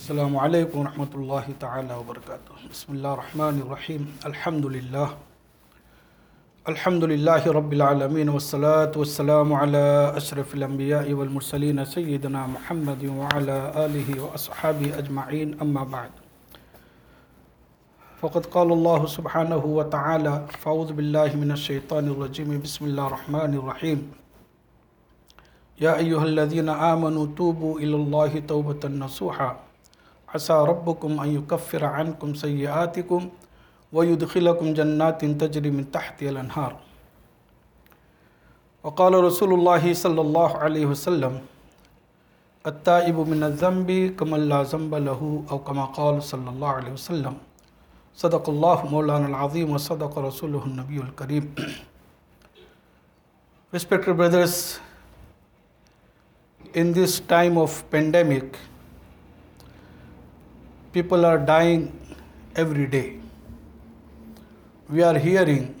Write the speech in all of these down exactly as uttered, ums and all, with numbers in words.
Assalamu alaikum wa rahmatullahi ta'ala wa barakatuh. Bismillah ar-Rahman ar-Rahim. Alhamdulillah. Alhamdulillahi Rabbil Alameen wa salatu wa salamu ala ashrafil anbiya'i wal mursaleen Sayyidina Muhammadin wa ala alihi wa ashabihi ajma'een amma ba'd. فقد قال الله سبحانه وتعالى فأعوذ بالله من الشيطان الرجيم بسم الله الرحمن الرحيم يا أيها الذين آمنوا توبوا إلى الله توبة نصوحا عسى ربكم أن يكفر عنكم سيئاتكم ويدخلكم جنات تجري من تحتها الأنهار وقال رسول الله صلى الله عليه وسلم التائب من الذنب كمن لا ذنب له أو كما قال صلى الله عليه وسلم صدق الله مولانا العظيم وصدق رسوله النبي الكريم. Respected brothers, in this time of pandemic, people are dying every day. We are hearing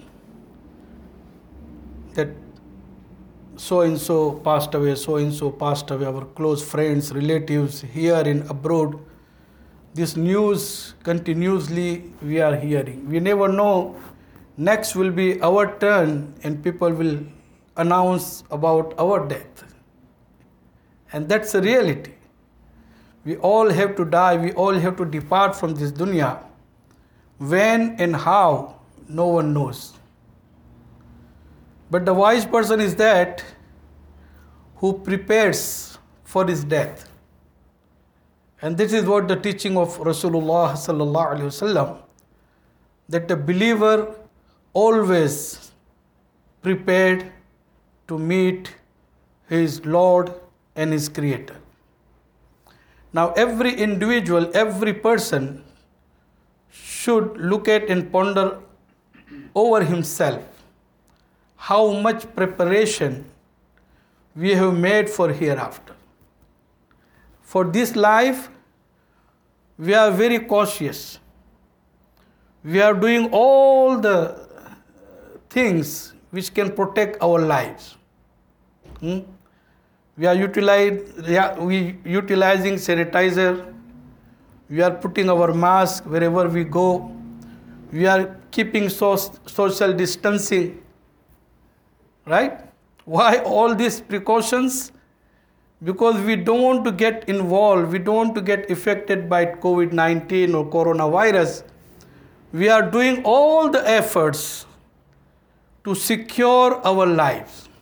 that so and so passed away, so and so passed away, our close friends, relatives here and abroad. This news continuously we are hearing. We never know next will be our turn and people will announce about our death. And that's a reality. We all have to die, we all have to depart from this dunya. When and how, no one knows. But the wise person is that who prepares for his death. And this is what the teaching of Rasulullah sallallahu alaihi wasallam, that the believer always prepared to meet his Lord and his Creator. Now every individual, every person should look at and ponder over himself how much preparation we have made for hereafter. For this life, we are very cautious. We are doing all the things which can protect our lives. Hmm? We are utilize, we utilizing sanitizer. We are putting our mask wherever we go. We are keeping so, social distancing. Right? Why all these precautions? Because we don't want to get involved, we don't want to get affected by COVID nineteen or coronavirus. We are doing all the efforts to secure our lives.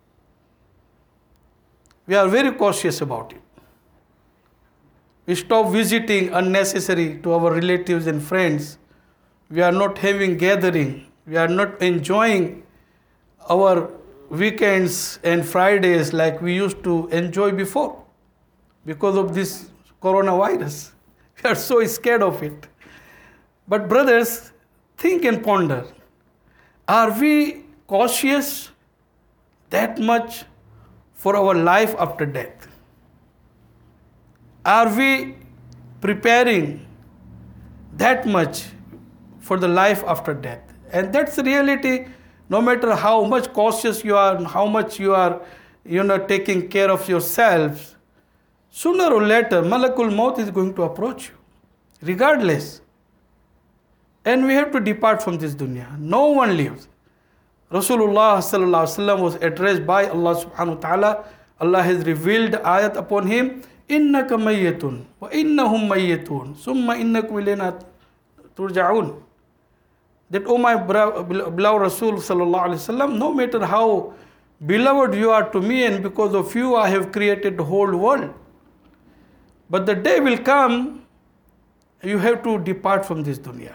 We are very cautious about it. We stop visiting unnecessary to our relatives and friends. We are not having gathering. We are not enjoying our weekends and Fridays like we used to enjoy before because of this coronavirus. We are so scared of it. But brothers, think and ponder. Are we cautious that much for our life after death? Are we preparing that much for the life after death? And that's the reality. No matter how much cautious you are, how much you are, you know, taking care of yourselves, sooner or later, Malakul Maut is going to approach you, regardless. And we have to depart from this dunya. No one lives. Rasulullah sallallahu alaihi wasallam was addressed by Allah subhanahu wa ta'ala. Allah has revealed ayat upon him, innaka mayyitun wa innahum mayyitun summa innakum ilayna turja'un. That, oh my beloved Rasul sallallahu alaihi wasallam, no matter how beloved you are to me and because of you I have created the whole world. But the day will come, you have to depart from this dunya.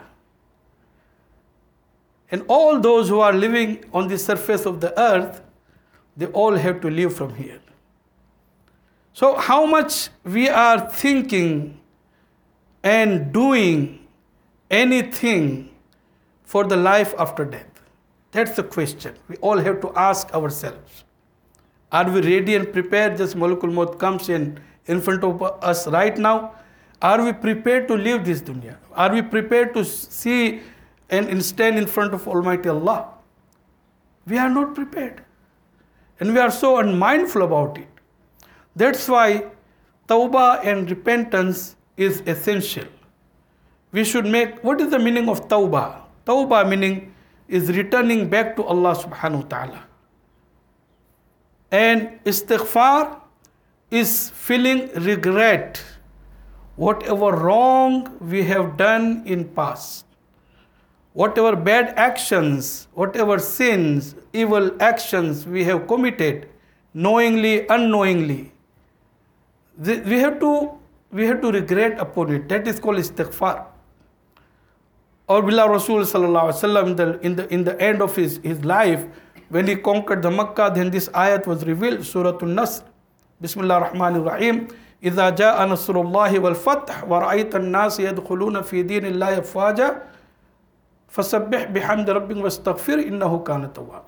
And all those who are living on the surface of the earth, they all have to leave from here. So how much we are thinking and doing anything for the life after death? That's the question we all have to ask ourselves. Are we ready and prepared? Just Malakul Maut comes in, in front of us right now. Are we prepared to leave this dunya? Are we prepared to see and stand in front of Almighty Allah? We are not prepared. And we are so unmindful about it. That's why tawbah and repentance is essential. We should make, what is the meaning of tawbah? Tawbah meaning is returning back to Allah subhanahu wa ta'ala. And istighfar is feeling regret, whatever wrong we have done in past, whatever bad actions, whatever sins, evil actions we have committed, knowingly, unknowingly, we have to we have to regret upon it. That is called istighfar. Our beloved Rasul sallallahu alaihi wasallam, in the in the in the end of his, his life, when he conquered the Makkah, then this ayat was revealed, Surah An-Nasr. Bismillah ar-Rahman ar-Rahim. إِذَا جَاءَ نَصْرُ اللَّهِ وَالْفَتْحُ وَرَأَيْتَ النَّاسَ يَدْخُلُونَ فِي دِينِ اللَّهِ أَفْوَاجًا فَسَبِّحْ بِحَمْدِ رَبِّكَ وَاسْتَغْفِرْ إِنَّهُ كَانَ تَوَّابًا.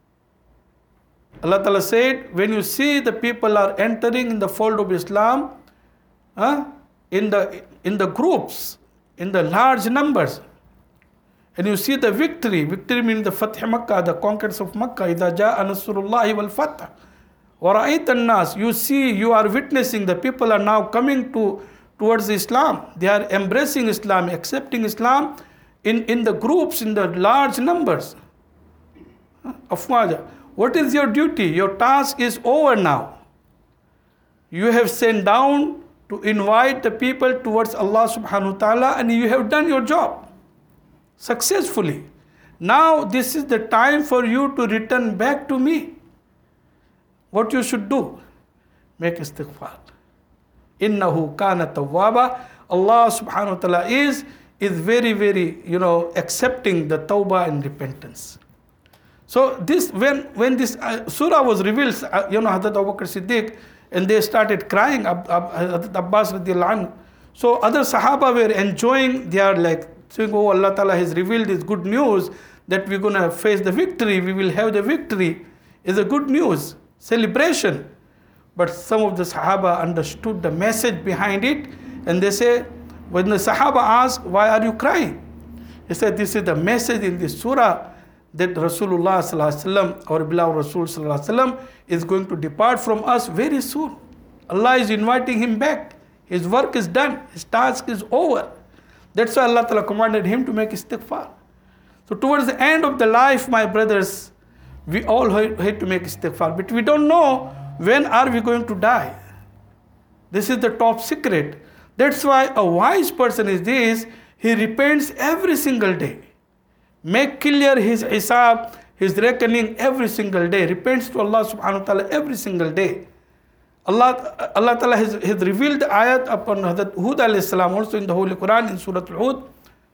Allah Ta'ala said, when you see the people are entering in the fold of Islam, huh, in the in the groups, in the large numbers, and you see the victory, victory means the Fath Makkah, the conquest of Makkah, إِذَا جَاءَ نَصْرُ اللَّهِ وَالْفَتْحُ وَرَأَيْتَ النَّاسَ, you see, you are witnessing, the people are now coming to towards Islam. They are embracing Islam, accepting Islam in, in the groups, in the large numbers. Afwaja. What is your duty? Your task is over now. You have sent down to invite the people towards Allah subhanahu wa ta'ala, and you have done your job successfully. Now this is the time for you to return back to me. What you should do? Make istighfar. Innahu kana tawwaba. Allah subhanahu wa ta'ala is, is very, very, you know, accepting the tawbah and repentance. So this, when, when this uh, surah was revealed, uh, you know, Hazrat Abu Bakr Siddiq, and they started crying, Ab, Ab, Hazrat Abbas radiallahu anhu. So other Sahaba were enjoying, they are like saying, oh, Allah Ta'ala has revealed this good news that we're going to face the victory, we will have the victory. Is a good news, celebration. But some of the Sahaba understood the message behind it, and they say, when the Sahaba asked, why are you crying? He said, this is the message in this surah, that Rasulullah sallallahu alaihi wasallam, our beloved Rasul sallallahu alaihi wasallam, is going to depart from us very soon. Allah is inviting him back. His work is done. His task is over. That's why Allah Ta'ala commanded him to make istighfar. So towards the end of the life, my brothers, we all had to make istighfar. But we don't know when are we going to die. This is the top secret. That's why a wise person is this, he repents every single day. Make clear his hisab, his reckoning every single day. Repents to Allah subhanahu wa ta'ala every single day. Allah, Allah Ta'ala has, has revealed the ayat upon Hazrat Hud alayhi salam also in the Holy Quran in Surah Al-Hud.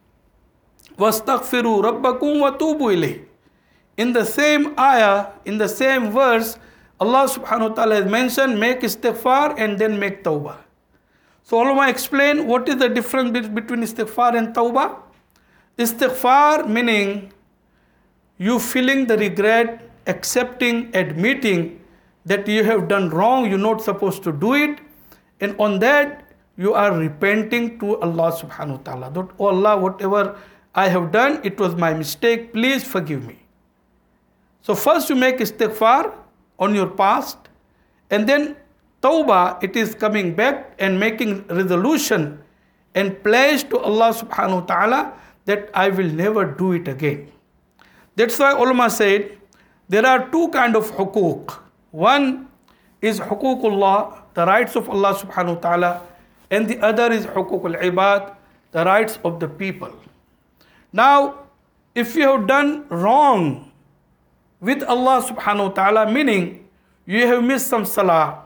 وَاسْتَغْفِرُوا رَبَّكُمْ وَتُوبُوا إِلَيْهِ. In the same ayah, in the same verse, Allah subhanahu wa ta'ala has mentioned make istighfar and then make tawbah. So ulama explain what is the difference between istighfar and tawbah. Istighfar meaning you feeling the regret, accepting, admitting that you have done wrong, you're not supposed to do it, and on that you are repenting to Allah subhanahu wa ta'ala. That, oh Allah, whatever I have done, it was my mistake, please forgive me. So first you make istighfar on your past, and then tawbah, it is coming back and making resolution and pledge to Allah subhanahu wa ta'ala that I will never do it again. That's why ulama said there are two kind of hukuk. One is hukukullah, the rights of Allah subhanahu wa ta'ala, and the other is hukukul ibad, the rights of the people. Now, if you have done wrong with Allah subhanahu wa ta'ala, meaning you have missed some salah,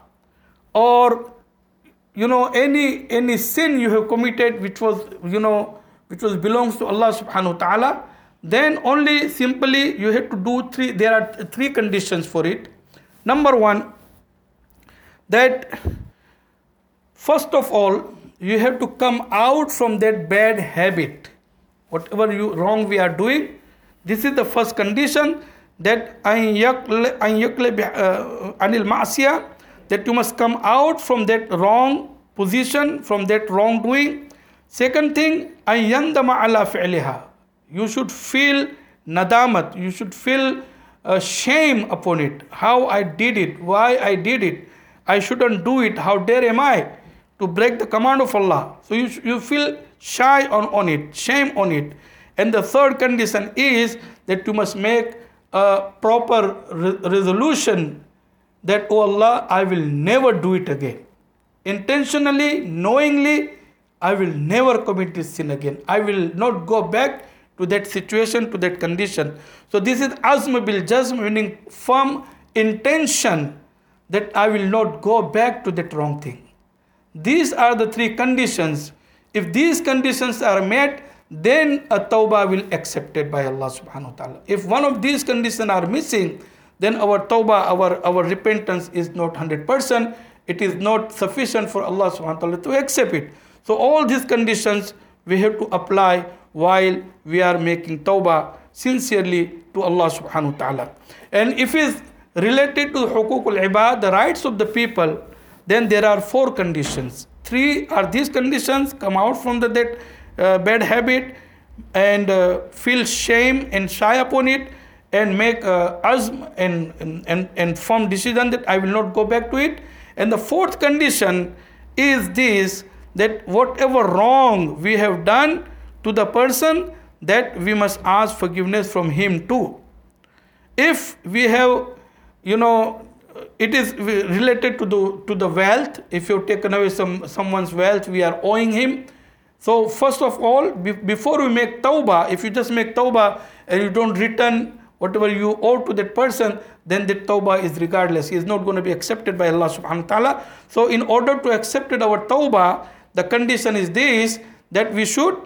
or you know any any sin you have committed which was you know which was belongs to Allah subhanahu wa ta'ala, then only simply you have to do three, there are three conditions for it. Number one, that first of all, you have to come out from that bad habit. Whatever you wrong we are doing, this is the first condition, that anil ma'asiyah, that you must come out from that wrong position, from that wrongdoing. Second thing, an yandama ala fi'liha. You should feel nadamat, you should feel uh, shame upon it. How I did it, why I did it, I shouldn't do it, how dare am I? to break the command of Allah. So you, you feel shy on, on it, shame on it. And the third condition is that you must make a proper re- resolution that, oh Allah, I will never do it again. Intentionally, knowingly, I will never commit this sin again. I will not go back to that situation, to that condition. So this is azm bil jazm, meaning firm intention that I will not go back to that wrong thing. These are the three conditions. If these conditions are met, then a tawbah will be accepted by Allah subhanahu wa ta'ala. If one of these conditions are missing, then our tawbah, our, our repentance is not one hundred percent. It is not sufficient for Allah subhanahu wa ta'ala to accept it. So all these conditions we have to apply while we are making tawbah sincerely to Allah subhanahu wa ta'ala. And if it is related to hukukul ibad, the rights of the people, then there are four conditions. Three are these conditions: come out from the that uh, bad habit and uh, feel shame and shy upon it, and make uh, azm and, and, and firm decision that I will not go back to it. And the fourth condition is this, that whatever wrong we have done to the person, that we must ask forgiveness from him too. If we have, you know, it is related to the to the wealth. If you've taken away some someone's wealth, we are owing him. So first of all, be, before we make tawbah, if you just make tawbah and you don't return whatever you owe to that person, then that tawbah is regardless. He is not going to be accepted by Allah subhanahu wa ta'ala. So in order to accept our tawbah, the condition is this, that we should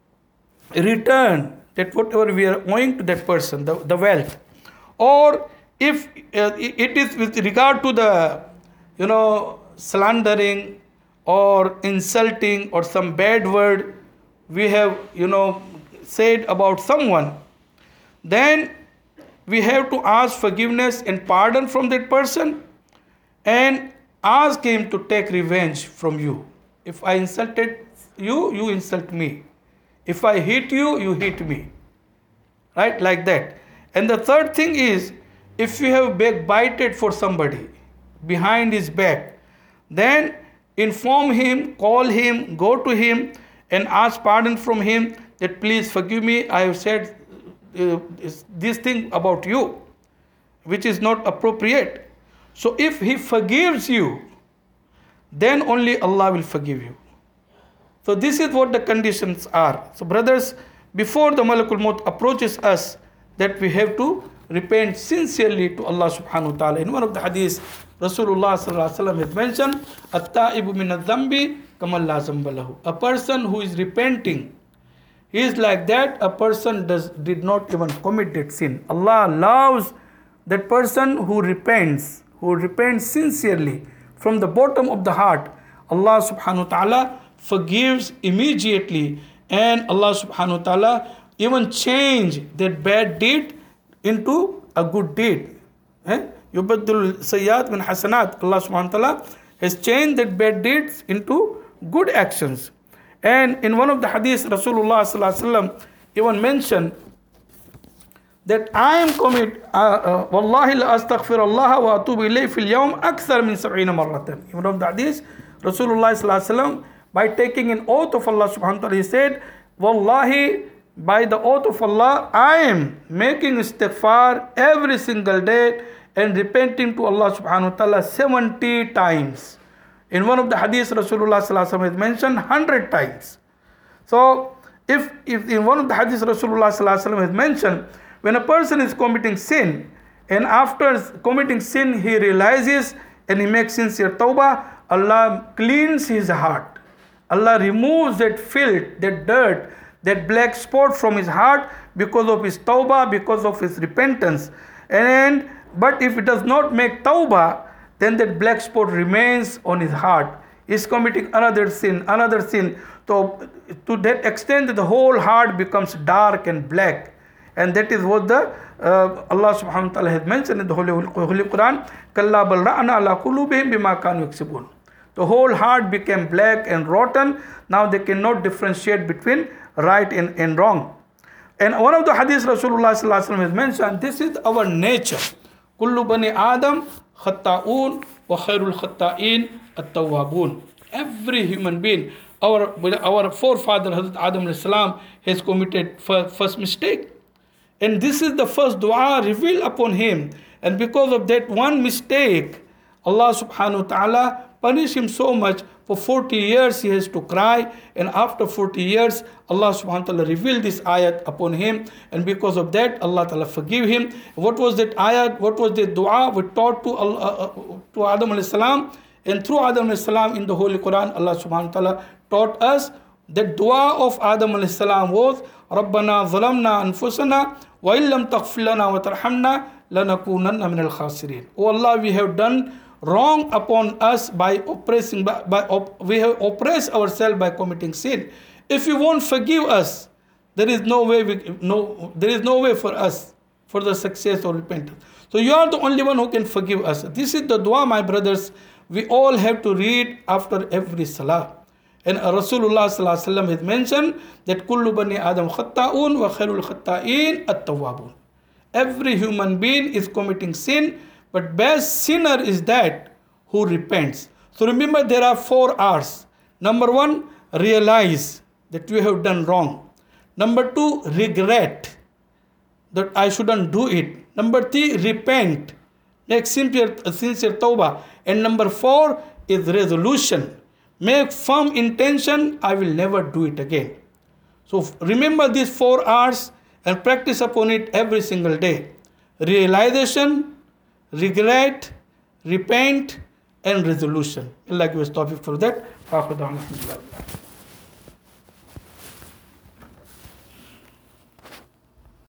return that whatever we are owing to that person, the, the wealth. Or if uh, it is with regard to the, you know, slandering or insulting or some bad word we have, you know, said about someone, then we have to ask forgiveness and pardon from that person and ask him to take revenge from you. If I insulted you, you insult me. If I hit you, you hit me. Right? Like that. And the third thing is, if you have backbited for somebody behind his back, then inform him, call him, go to him and ask pardon from him that please forgive me, I have said uh, this thing about you which is not appropriate. So if he forgives you, then only Allah will forgive you. So this is what the conditions are. So brothers, before the Malakul Maut approaches us, that we have to repent sincerely to Allah subhanahu wa ta'ala. In one of the hadiths, Rasulullah sallallahu alaihi wasallam had mentioned, At-ta'ibu min adh-dhambi kaman la zamba lahu. A person who is repenting, he is like that a person does did not even commit that sin. Allah loves that person who repents, who repents sincerely from the bottom of the heart. Allah subhanahu wa ta'ala forgives immediately, and Allah subhanahu wa ta'ala even change that bad deed into a good deed. Yubaddul sayyat min hasanat. Allah subhanahu wa ta'ala has changed that bad deeds into good actions. And in one of the hadiths, Rasulullah sallallahu alaihi wasallam even mentioned that I am commit wallahi la astaghfirullah wa atubu ilayhi fil yawm akthar min sab'ina marratan. In one of the hadiths, Rasulullah sallallahu alaihi wasallam, by taking an oath of Allah subhanahu wa ta'ala, he said, wallahi, by the oath of Allah, I am making istighfar every single day and repenting to Allah subhanahu wa ta'ala seventy times. In one of the hadiths, Rasulullah sallallahu alaihi wasallam has mentioned one hundred times. So, if, if in one of the hadiths, Rasulullah sallallahu alaihi wasallam has mentioned, when a person is committing sin, and after committing sin, he realizes and he makes sincere tawbah, Allah cleans his heart. Allah removes that filth, that dirt, that black spot from his heart because of his tawbah, because of his repentance. And but if it does not make tawbah, then that black spot remains on his heart. He is committing another sin, another sin. So to that extent that the whole heart becomes dark and black. And that is what the uh, Allah subhanahu wa ta'ala has mentioned in the Holy, Holy Quran. Kalla bal ra'na ala qulubihim bima kanu yaksibun. The whole heart became black and rotten. Now they cannot differentiate between right and, and wrong. And one of the hadiths Rasulullah sallallahu alaihi wasallam has mentioned, this is our nature. Kullu bani Adam khatta'un wa khairul khatta'in at-tawwabun. Every human being, our, our forefather Hazrat Adam alayhi salam has committed first mistake. And this is the first dua revealed upon him. And because of that one mistake, Allah subhanahu wa ta'ala punished him so much. For forty years he has to cry. And after forty years, Allah subhanahu wa ta'ala revealed this ayat upon him. And because of that, Allah ta'ala forgive him. What was that ayat? What was the dua we taught to, Allah, uh, to Adam alayhi salam? And through Adam alayhi salam in the Holy Quran, Allah subhanahu wa ta'ala taught us the dua of Adam alayhi salam was, رَبَّنَا ظَلَمْنَا أَنفُسَنَا وَإِن لَمْ تَغْفِرْ لَنَا وَتَرْحَمْنَا لَنَكُونَنَّ مِنَ الْخَاسِرِينَ. Oh Allah, we have done wrong upon us by oppressing, by, by op, we have oppressed ourselves by committing sin. If you won't forgive us, there is no way we, no, there is no way for us for the success or repentance. So you are the only one who can forgive us. This is the dua, my brothers, we all have to read after every salah. And Rasulullah sallallahu alaihi wasallam has mentioned that kullu bani Adam khatta'un wa khairul khatta'in at-tawwabun. Every human being is committing sin, but best sinner is that who repents. So remember, there are four R's. Number one, realize that you have done wrong. Number two, regret that I shouldn't do it. Number three, repent. Make sincere, sincere tawbah. And number four is resolution. Make firm intention, I will never do it again. So remember these four R's and practice upon it every single day. Realization, regret, repent, and resolution. Allah give us tawfiq for that.